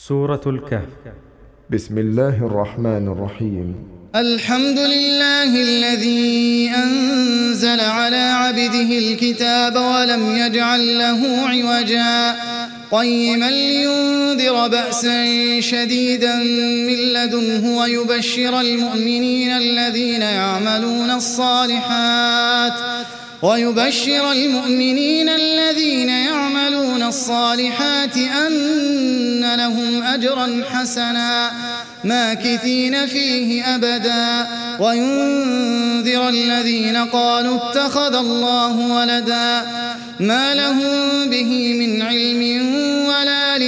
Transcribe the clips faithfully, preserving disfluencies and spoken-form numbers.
سورة الكهف. بسم الله الرحمن الرحيم. الحمد لله الذي أنزل على عبده الكتاب ولم يجعل له عوجا قيما لينذر بأسا شديدا من لدنه ويبشر المؤمنين الذين يعملون الصالحات ويبشر المؤمنين الذين يعملون الصالحات أن لهم أجرا حسنا ماكثين فيه أبدا وينذر الذين قالوا اتخذ الله ولدا ما لهم به من علم ولا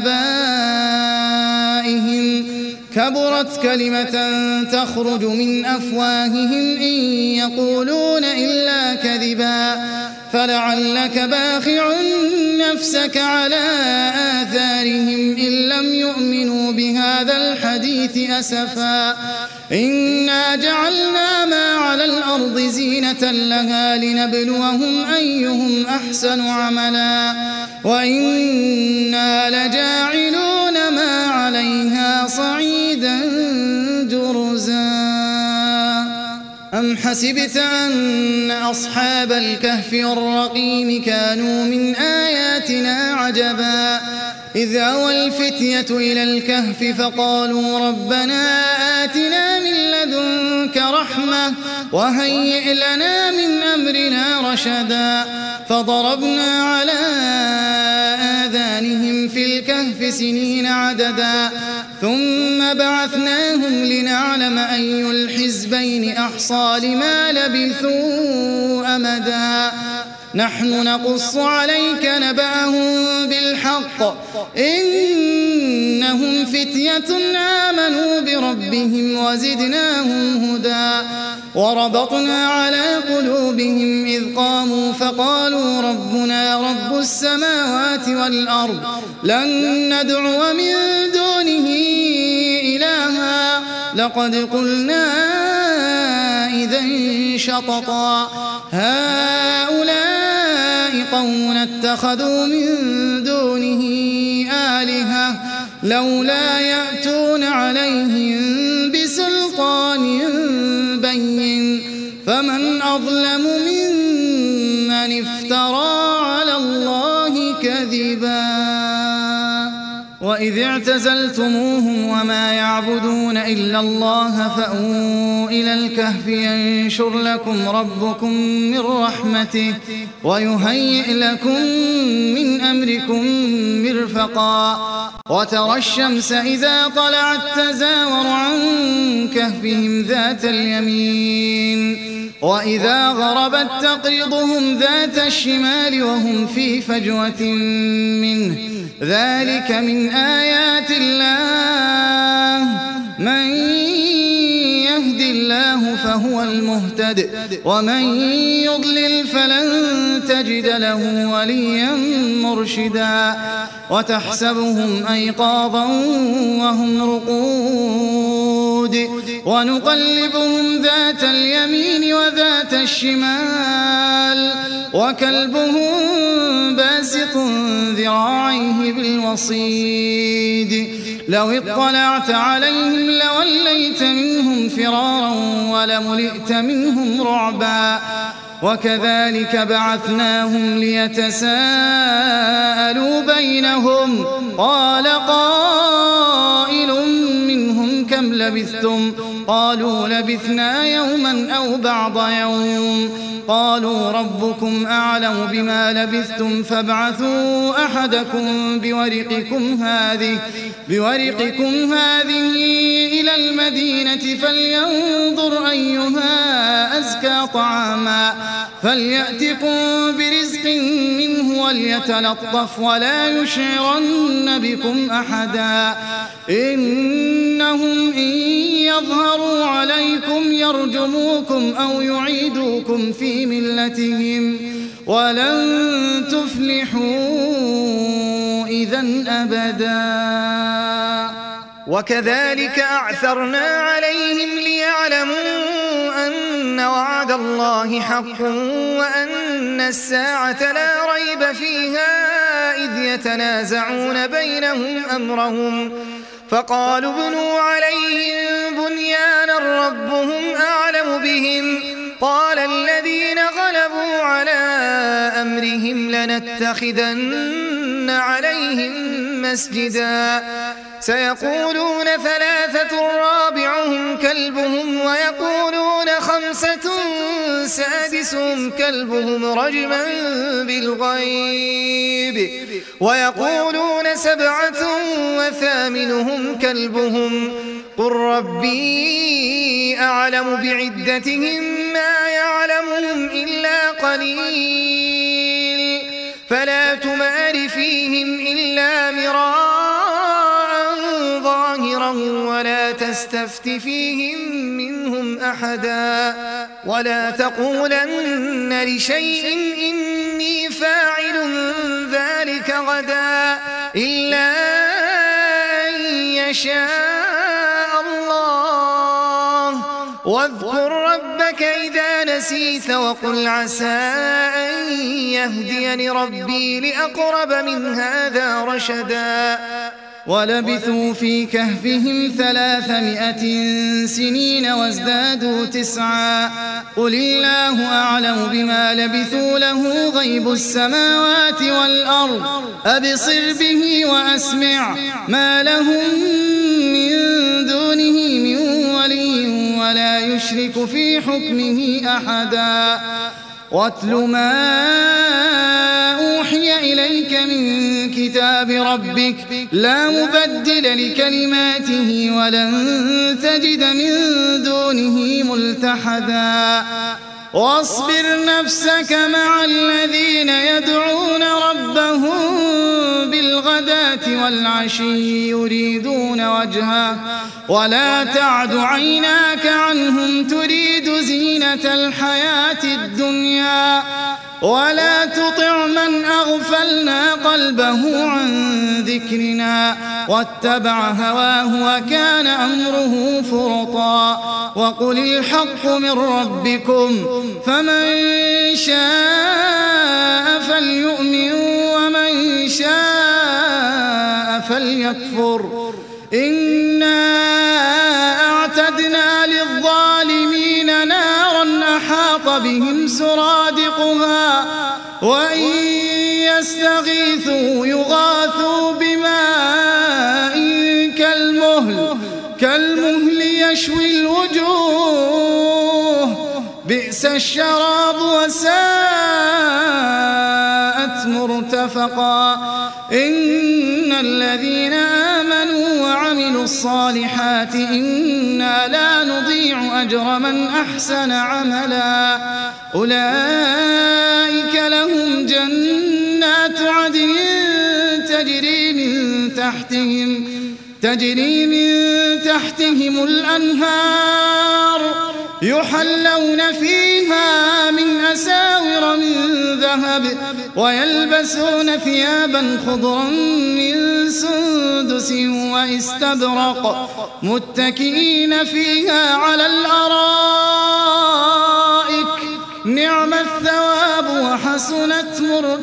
لآبائهم كبرت كلمة تخرج من أفواههم إن يقولون إلا كذبا فلعلك باخع نفسك على آثارهم إن لم يؤمنوا بهذا الحديث أسفا إنا جعلنا ما على الأرض زينة لها لنبلوهم أيهم أحسن عملا وإنا لجاعلون ما عليها صعيدا جرزا أم حسبت أن أصحاب الكهف والرقيم كانوا من آياتنا عجبا إذ أوى الفتية إلى الكهف فقالوا ربنا آتنا من لدنك رحمة وهيئ لنا من أمرنا رشدا فضربنا على آذانهم في الكهف سنين عددا ثم بعثناهم لنعلم أي الحزبين أحصى لما لبثوا أمدا نحن نقص عليك نبأهم بالحق إنهم فتية آمنوا بربهم وزدناهم هدى وربطنا على قلوبهم إذ قاموا فقالوا ربنا رب السماوات والأرض لن ندعو من دونه إلها لقد قلنا إذا شططا هؤلاء قوم اتخذوا من دونه آلهة لولا يأتون عليهم بسلطان بين فمن أظلم ممن افترى على الله كذبا وإذ اعتزلتموهم وما يعبدون إلا الله فأووا إلى الكهف ينشر لكم ربكم من رحمته ويهيئ لكم من أمركم مرفقا وترى الشمس إذا طلعت تزاور عن كهفهم ذات اليمين وإذا غربت تقرضهم ذات الشمال وهم في فجوة منه ذلك من آيات الله من يهد الله فهو المهتد ومن يضلل فلن تجد له وليا مرشدا وتحسبهم أيقاظا وهم رقود ونقلبهم ذات اليمين وذات الشمال وكلبهم باسط ذراعيه بالوصيد لو اطلعت عليهم لوليت منهم فرارا ولملئت منهم رعبا وكذلك بعثناهم ليتساءلوا بينهم قال قائل منهم كم لبثتم قالوا لبثنا يوما أو بعض يوم قالوا ربكم أعلم بما لبثتم فابعثوا أحدكم بورقكم هذه بورقكم هذه إلى المدينة فلينظر أيها أزكى طعاما فليأتكم برزق منه وليتلطف ولا يشعرن بكم أحدا إنهم إن يظهروا عليكم يرجموكم أو يعيدوكم في ملتهم ولن تفلحوا إذا أبدا وكذلك أعثرنا عليهم ليعلموا أن وعد الله حق وأن الساعة لا ريب فيها إذ يتنازعون بينهم أمرهم فقالوا ابنوا عليهم بنيانا ربهم أعلم بهم قال الذين غلبوا على أمرهم لنتخذن عليهم مسجدا سيقولون ثلاثة رابعهم كلبهم ويقولون خمسة سادسهم كلبهم رجما بالغيب ويقولون سبعة وثامنهم كلبهم قل ربي أعلم بعدتهم ما يعلمهم إلا قليل فلا تمار فيهم إلا مراء ظاهرا ولا تستفت فيهم منهم أحدا ولا تقولن لشيء إني فاعل ذلك غدا إلا أن يشاء الله واذكر ربك إذا نسيت وقل عسى أن يهديني ربي لأقرب من هذا رشدا ولبثوا في كهفهم ثلاثمائة سنين وازدادوا تسعا قل الله أعلم بما لبثوا له غيب السماوات والأرض أبصر به وأسمع ما لهم من دونه من ولي ولا يشرك في حكمه أحدا واتل ما أوحي إليك من كتاب ربك لا مبدل لكلماته ولن تجد من دونه ملتحدا واصبر نفسك مع الذين يدعون ربهم بالغداة والعشي يريدون وجهه ولا تعد عيناك عنهم تريد زينة الحياة الدنيا ولا تطع من أغفلنا قلبه عن ذكرنا واتبع هواه وكان أمره فرطا وقل الحق من ربكم فمن شاء فليؤمن ومن شاء فليكفر إنا أعتدنا للظالمين نارا أحاط بهم سرادقها وإن يستغيثوا يغاثوا بماء كالمهل كالمهل يشوي الوجوه بئس الشراب وساءت مرتفقا إن الذين آمنوا وعملوا الصالحات إنا لا نضيع أجر من أحسن عملا أولئك لهم جنات عدن تجري من تحتهم تجري من تحتهم الأنهار يحلون فيها من أساور من ذهب ويلبسون ثيابا خضرا من سندس واستبرق متكئين فيها على الأرائك نعم الثواب وحسنت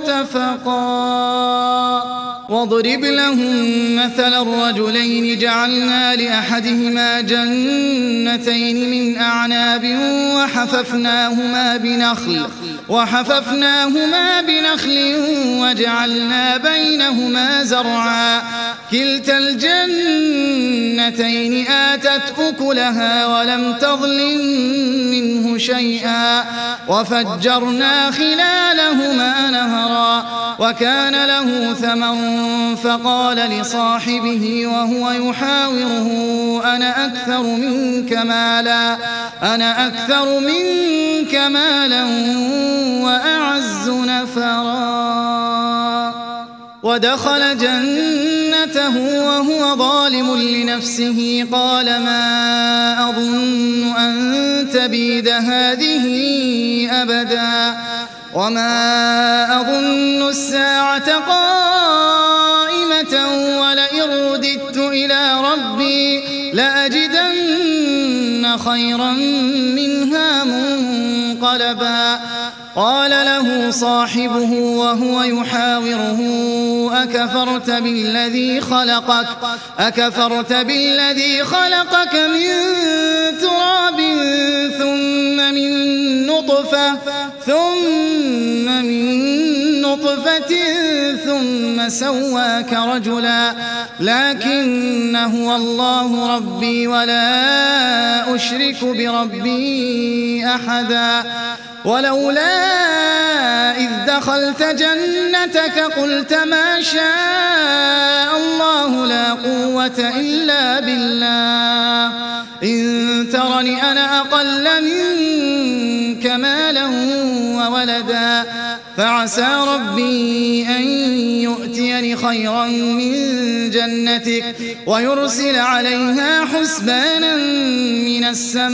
مرتفقا واضرب لهم مثل الرجلين جعلنا لأحدهما جنتين من أعناب وحففناهما بنخل وحففناهما بنخل وجعلنا بينهما زرعا كلتا الجنتين آتت أكلها ولم تظلم منه شيئا وفجرنا خلالهما نهرا وكان له ثمر فقال لصاحبه وهو يحاوره أنا أكثر منك مالا أنا أكثر منك مالا وأعز نفرا ودخل جنته وهو ظالم لنفسه قال ما أظن أن تبيد هذه أبدا وما أظن الساعة قائمة ولئن رددت إلى ربي لأجدن خيرا منها منقلبا قال له صاحبه وهو يحاوره أكفرت بالذي خلقك أكفرت بالذي خلقك من تراب ثم من نطفة ثم من نطفة ثم سواك رجلا لكن هو الله ربي ولا أشرك بربي أحدا ولولا إذ دخلت جنتك قلت ما شاء الله لا قوة إلا بالله إن ترني أنا أقل منك مالا وولدا فعسى ربي أن يؤتيني خيرا من جنتك ويرسل عليها حسبانا من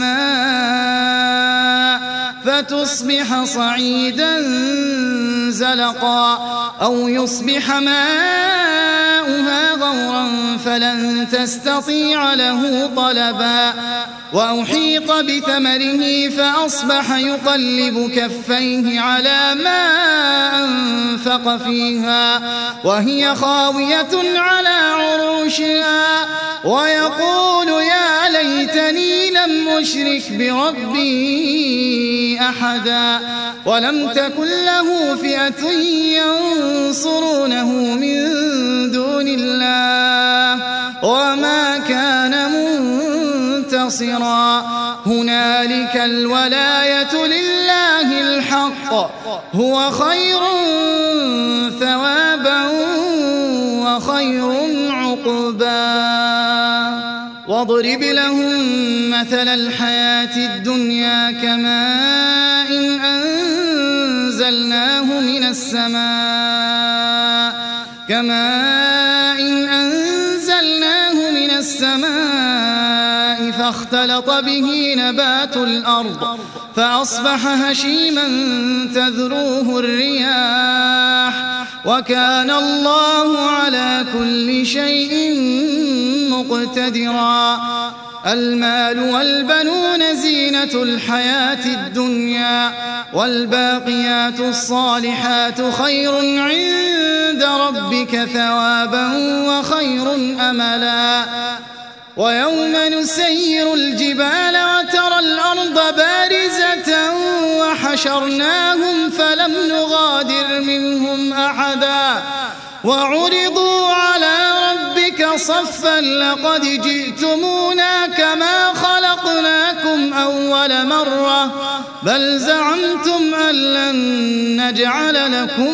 السماء فتصبح صعيدا زلقا أو يصبح ماؤها غورا فلن تستطيع له طلبا وأحيط بثمره فأصبح يقلب كفيه على ما أنفق فيها وهي خاوية على عروشها ويقول يا ليتني لم أشرك بربي أحدا ولم تكن له فئة ينصرونه من دون الله وما كان منتصرا هنالك الولاية لله الحق هو خير ثوابا وخير عقبا واضرب لهم مثل الحياة الدنيا كماء إن أنزلناه من السماء كماء إن أنزلناه من السماء فاختلط به نبات الأرض فأصبح هشيما تذروه الرياح وكان الله على كل شيء مقتدرا المال والبنون زينة الحياة الدنيا والباقيات الصالحات خير عند ربك ثوابا وخير أملا ويوم نسير الجبال وترى الأرض بارزة وحشرناهم فلم نغادر منهم أحدا وعرضوا على ربك صفا لقد جئتمونا كما خلقناكم أول مرة بل زعمتم أن لن نجعل لكم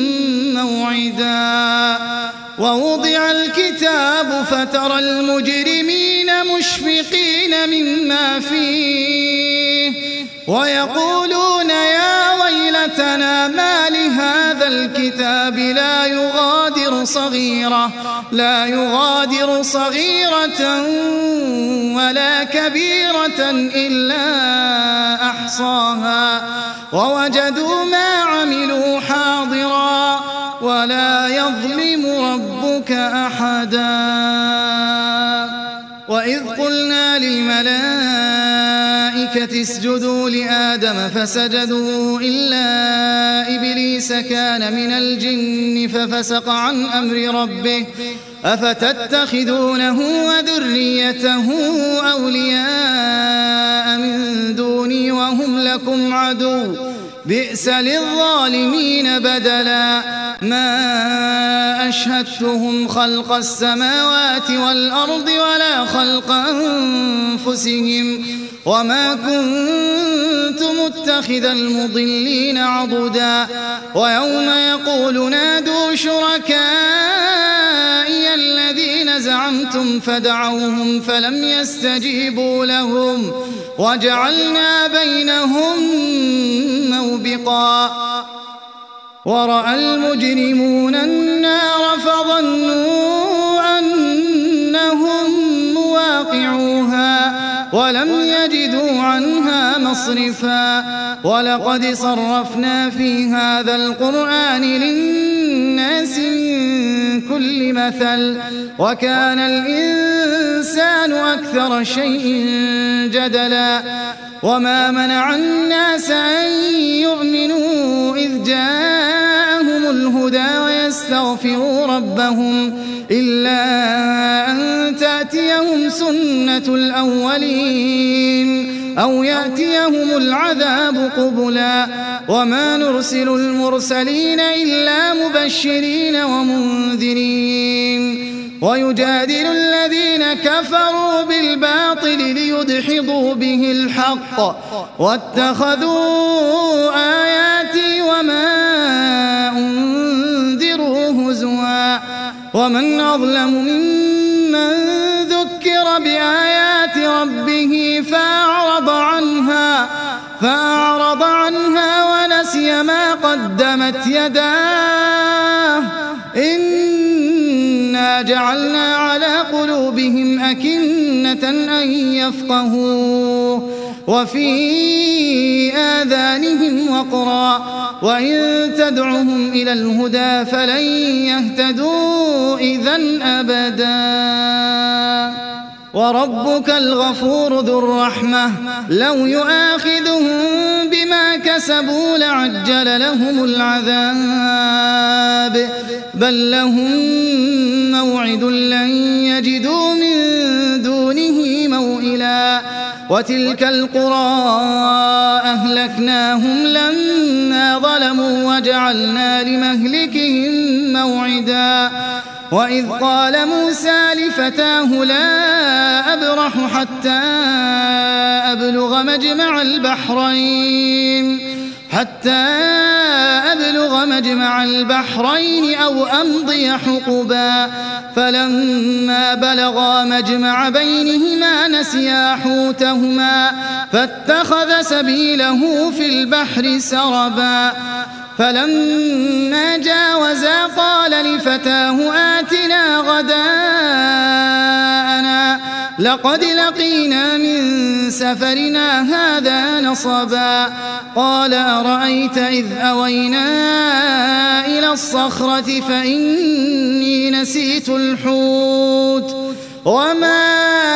موعدا ووضع الكتاب فترى المجرمين مشفقين مما فيه ويقولون يا ويلتنا ما لهذا الكتاب لا يغادر صغيرة لا يغادر صغيرة ولا كبيرة إلا أحصاها ووجدوا ما عملوا حاضرا ولا يظلم ربك أحدا وإذ قلنا للملائكة اسجدوا لآدم فسجدوا إلا إبليس كان من الجن ففسق عن أمر ربه أفتتخذونه وذريته أولياء من دوني وهم لكم عدو بئس للظالمين بدلا ما أشهدتهم خلق السماوات والأرض ولا خلق أنفسهم وما كنت متخذ المضلين عضدا ويوم يقول نادوا شركائي الذين زعمتم فدعوهم فلم يستجيبوا لهم وجعلنا بينهم موبقا ورأى المجرمون النار فظنوا أنهم مواقعوها ولم يجدوا عنها مصرفا ولقد صرفنا في هذا القرآن للناس من كل مثل وكان الإنسان أكثر شيء جدلا وما منع الناس أن يؤمنوا إذ جاءهم الهدى ويستغفروا ربهم إلا أن تأتيهم سنة الأولين أو يأتيهم العذاب قبلا وما نرسل المرسلين إلا مبشرين ومنذرين ويجادل الذين كفروا بالباطل ليدحضوا به الحق واتخذوا آياتي وما أنذروا هزوا ومن أظلم ممن ذكر بآيات ربه فأعرض عنها فأعرض عنها ونسي ما قدمت يداه إنا جعلنا على قلوبهم أكنة أن يفقهوه وفي آذانهم وقرا وإن تدعهم إلى الهدى فلن يهتدوا إذن أبدا وربك الغفور ذو الرحمة لو يؤاخذهم بما كسبوا لعجل لهم العذاب بل لهم موعد لن يجدوا من دونه موئلا وتلك القرى أهلكناهم لما ظلموا وجعلنا لمهلكهم موعدا وإذ قال موسى لفتاه لا أبرح حتى أبلغ مجمع البحرين حتى أبلغ مجمع البحرين أو أمضي حقبا فلما بلغا مجمع بينهما نسيا حوتهما فاتخذ سبيله في البحر سربا فلما جاوزا قال لفتاه آتنا غداءنا لقد لقينا من سفرنا هذا نصبا قال أرأيت إذ أوينا إلى الصخرة فإني نسيت الحوت وما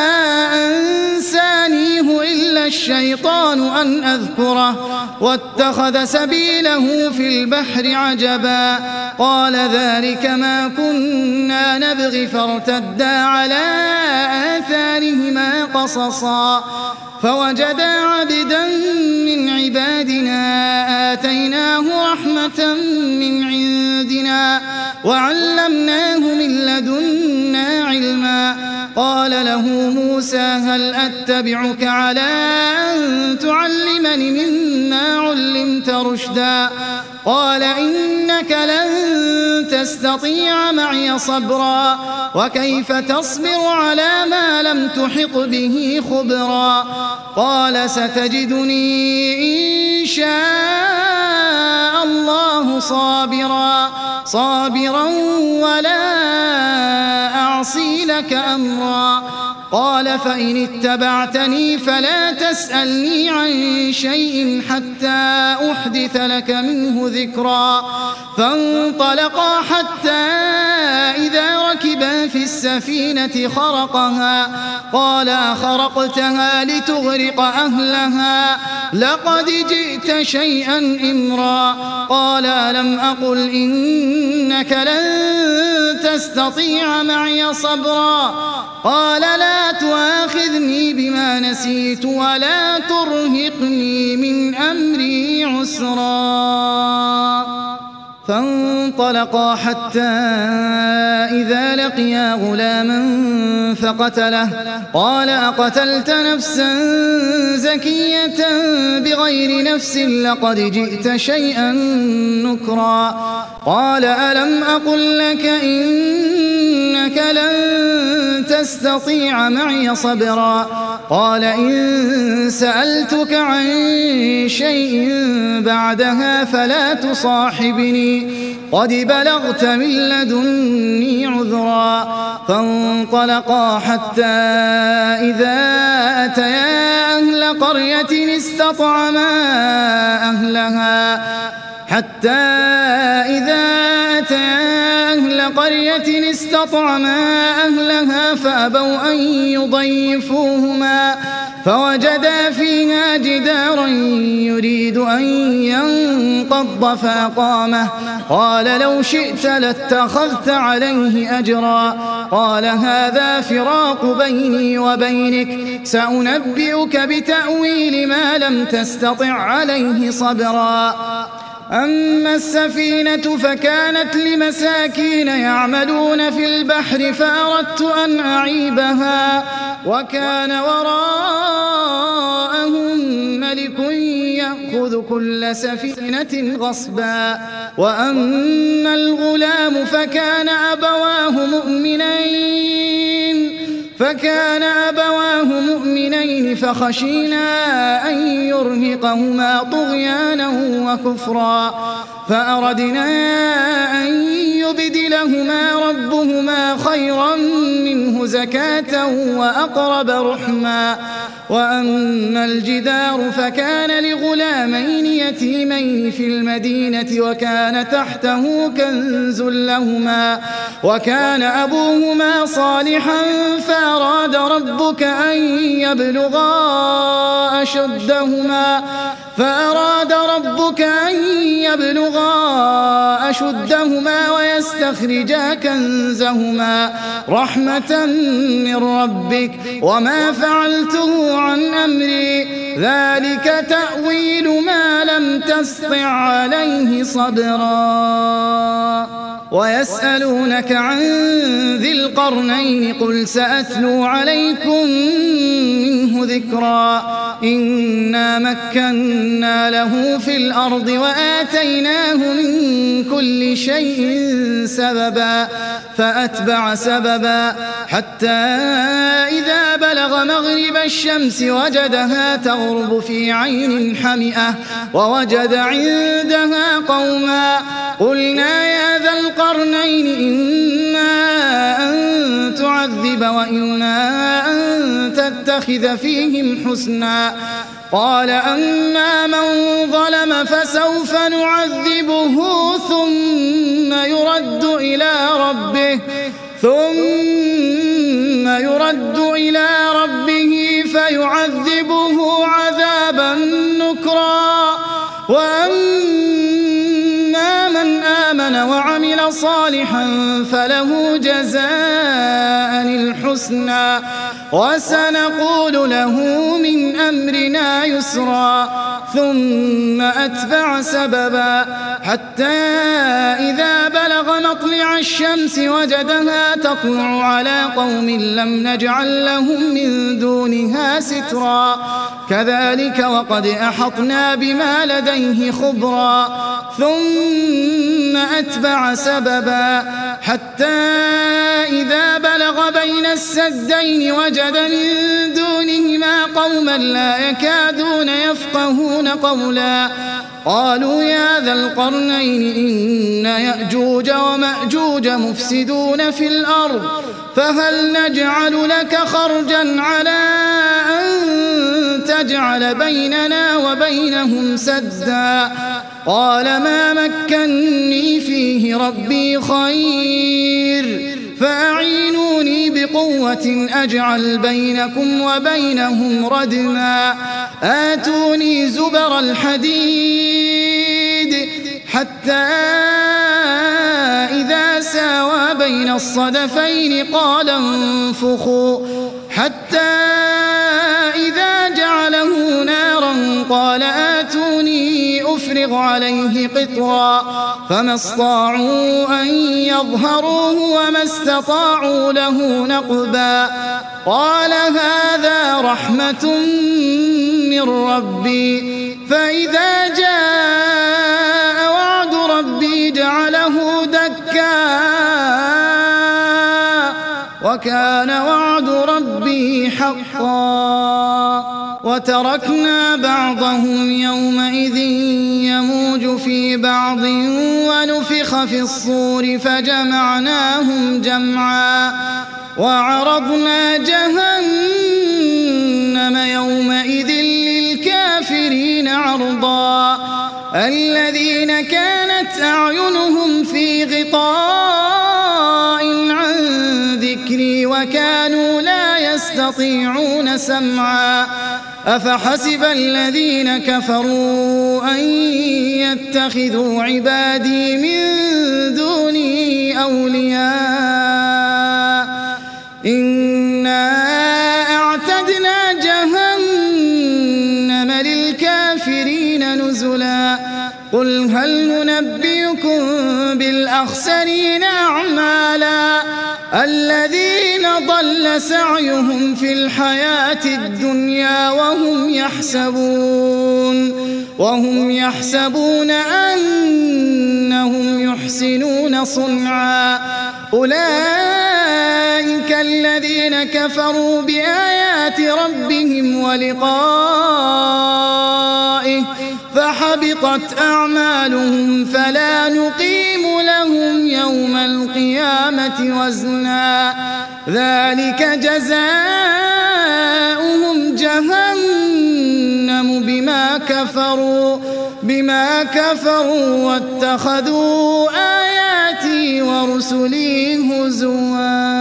أنسانيه إلا الشيطان أن أذكره واتخذ سبيله في البحر عجبا قال ذلك ما كنا نبغي فارتدا على آثارهما قصصا فوجدا عبدا من عبادنا آتيناه رحمة من عندنا وعلمناه من لدنا علما قال له موسى هل أتبعك على أن تعلمني مما علمت رشدا قال إنك لن تستطيع معي صبرا وكيف تصبر على ما لم تحط به خبرا قال ستجدني إن شاء الله صابرا صابرا ولا أعصي لك أمرا قال فإن اتبعتني فلا تسألني عن شيء حتى أحدث لك منه ذكرا فانطلقا حتى إذا ركبا في السفينة خرقها قال أخرقتها لتغرق أهلها لقد جئت شيئا إمرا قال ألم أقل إنك لن تستطيع معي صبرا قال لا تؤاخذني بما نسيت ولا ترهقني من أمري عسرا فانطلقا حتى إذا لقيا غلاما فقتله قال أقتلت نفسا زكية بغير نفس لقد جئت شيئا نكرا قال ألم أقل لك إنك لن تستطيع معي صبرا قال إن سألتك عن شيء بعدها فلا تصاحبني قد بلغت من لدني عذرا فانطلقا حتى إذا أتيا أهل قرية استطعما أهلها حتى إذا أتيا أهل قرية قرية استطعما أهلها فأبوا أن يضيفوهما فوجدا فيها جدارا يريد أن ينقض فأقامه قال لو شئت لاتخذت عليه أجرا قال هذا فراق بيني وبينك سأنبئك بتأويل ما لم تستطع عليه صبرا أما السفينة فكانت لمساكين يعملون في البحر فأردت أن أعيبها وكان وراءهم ملك يأخذ كل سفينة غصبا وأما الغلام فكان أبواه مؤمنين فكان أبواه مؤمنين فخشينا أن يرهقهما طغيانا وكفرا فأردنا أن يبدلهما ربهما خيرا منه زكاة وأقرب رحما وأما الجدار فكان لغلامين يتيمين في المدينة وكان تحته كنز لهما وكان أبوهما صالحا فأراد ربك أن يبلغا أشدهما فأراد ربك أن يبلغا أشدهما ويستخرجا كنزهما رحمة من ربك وما فعلته عن أمري ذلك تأويل ما لم تستطع عليه صبرا ويسألونك عن ذي القرنين قل سأتلو عليكم منه ذكرا إنا مكنا له في الأرض وآتيناه من كل شيء سببا فأتبع سببا حتى إذا بلغ مغرب الشمس وجدها تغرب في عين حمئة ووجد عندها قوما قلنا يا ذا القرنين إما أن تعذب وإما أن تتخذ فيهم حسنا قال أما من ظلم فسوف نعذبه ثم يرد إلى ربه ثم يرد إلى ربه فيعذبه عذابا نكرا وأما من آمن وعمل صالحا فله جزاء الحسنى وسنقول له من أمرنا يسرا ثم أتبع سببا حتى إذا بلغ مطلع الشمس وجدها تطلع على قوم لم نجعل لهم من دونها سترا كذلك وقد أحطنا بما لديه خبرا ثم أتبع سببا حتى إذا بلغ بين السدين وجد من دونهما قوما لا يكادون يفقهون قولا قالوا يا ذا القرنين إن يأجوج ومأجوج مفسدون في الأرض فهل نجعل لك خرجا على أن تجعل بيننا وبينهم سدا قال ما مكني فيه ربي خير فأعينوني بقوة أجعل بينكم وبينهم ردما آتوني زبر الحديد حتى إذا ساوى بين الصدفين قال انفخوا حتى إذا جعله نارا قال آتوني أفرغ عليه قطرا فما استطاعوا أن يظهروه وما استطاعوا له نقبا قال هذا رحمة من ربي فإذا جاء وعد ربي جعله دكا وكان وعد ربي حقا وتركنا بعضهم يومئذ يموج في بعض ونفخ في الصور فجمعناهم جمعا وعرضنا جهنم يومئذ للكافرين عرضا الذين كانت أعينهم في غطاء وكانوا لا يستطيعون سمعا أفحسب الذين كفروا أن يتخذوا عبادي من دوني أولياء إنا أعتدنا جهنم للكافرين نزلا قل هل ننبئكم بالأخسرين أعمالا الذين ضل سعيهم في الحياة الدنيا وهم يحسبون وهم يحسبون أنهم يحسنون صنعا أولئك الذين كفروا بآيات ربهم ولقائه فحبطت أعمالهم فلا نقيم لهم يوم القيامة وزنا ذلك جزاؤهم جهنم بما كفروا بما كفروا واتخذوا آياتي ورسلي هزوا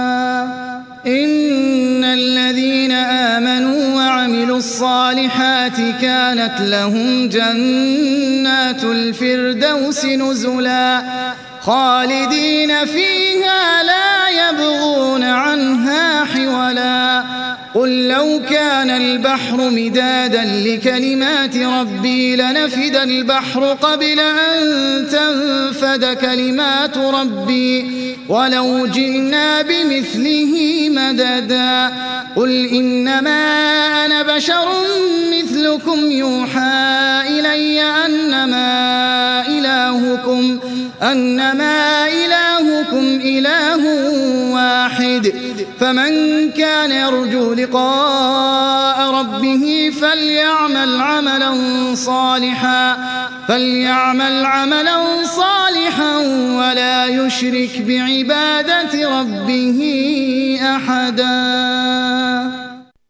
إن الذين آمنوا وعملوا الصالحات كانت لهم جنات الفردوس نزلا خالدين فيها لا يبغون عنها حولا قل لو كان البحر مدادا لكلمات ربي لنفد البحر قبل أن تنفد كلمات ربي ولو جئنا بمثله مددا قل إنما أنا بشر مثلكم يوحى إلي أنما إلهكم أنما إلهكم إله واحد فمن كان يرجو لقاء ربه فليعمل عملا صالحا فليعمل عملا صالحا ولا يشرك بعبادة ربه أحدا.